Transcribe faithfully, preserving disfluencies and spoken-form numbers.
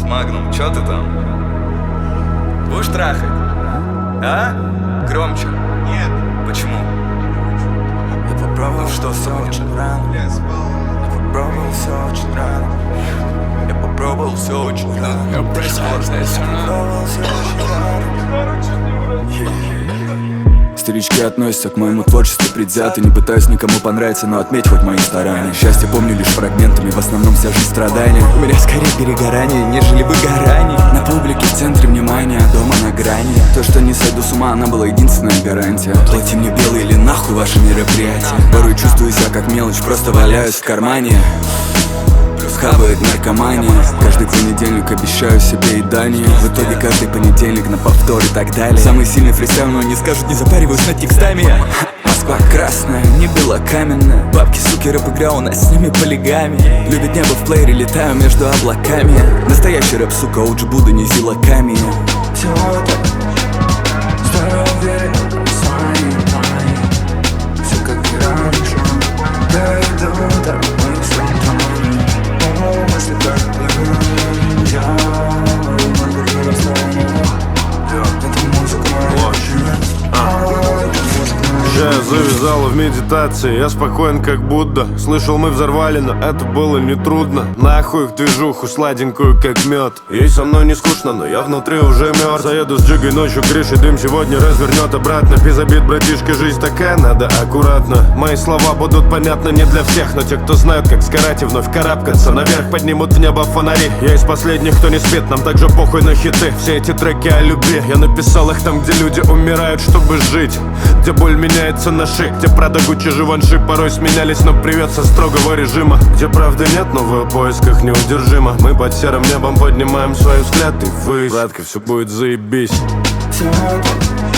Магнум, чё ты там? Будешь трахать? А? Громче. Нет. Почему? Я попробовал, Ну что, все Соня? очень рано. Я спал. Я попробовал все очень рано. Я попробовал все очень рано. Я попробовал все очень рано. Старички относятся к моему творчеству предвзято. Не пытаюсь никому понравиться, но отметь хоть мои старания. Счастье помню лишь фрагментами, в основном вся жизнь страдания. У меня скорее перегорание, нежели выгорание. На публике в центре внимания, а дома на грани. То, что не сойду с ума, она была единственная гарантия. Плати мне белый или нахуй ваши мероприятия. Порой чувствую себя как мелочь, просто валяюсь в кармане. Хавает наркомания. Каждый понедельник обещаю себе едание. В итоге каждый понедельник на повтор и так далее. Самый сильный фристайл, но не скажут, не запариваюсь над текстами. Москва красная, не белокаменная. Бабки, суки, рэп-игра, у нас с ними полигами. Любит небо в плеере, летаю между облаками. Настоящий рэп, сука, Оуджи Будда, не зилаками. Все это старая уверен, свои планы. Все как и раньше. Я иду домой. Завязала в медитации, я спокоен как Будда. Слышал, мы взорвали, но это было нетрудно. Нахуй их движуху, сладенькую как мед. Ей со мной не скучно, но я внутри уже мертв. Заеду с джигой ночью, крыши дым сегодня развернет обратно. Без обид, братишка, жизнь такая, надо аккуратно. Мои слова будут понятны не для всех, но те, кто знают, как сгорать и вновь карабкаться наверх, поднимут в небо фонари. Я из последних, кто не спит, нам также похуй на хиты. Все эти треки о любви, я написал их там, где люди умирают, чтобы жить. Где боль меняется на шик, где Прада, Гуччи, Живанши порой сменялись, но привет со строгого режима. Где правды нет, но в ее поисках неудержимо. Мы под серым небом поднимаем свой взгляд и ввысь. Братка, все будет заебись.